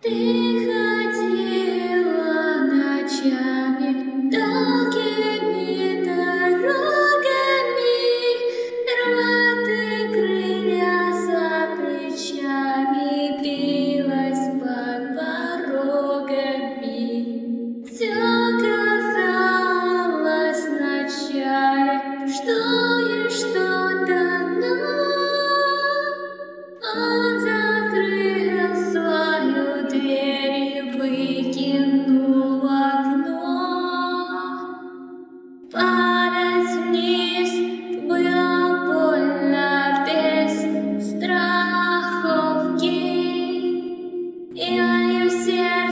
ходила ночами долгими дорогами, рваные крылья за плечами, билась под порогами. Все казалось вначале, что и что-то, но он закрыл свою дверь и выкинул в окно. Падать вниз было больно без страховки, и мое сердце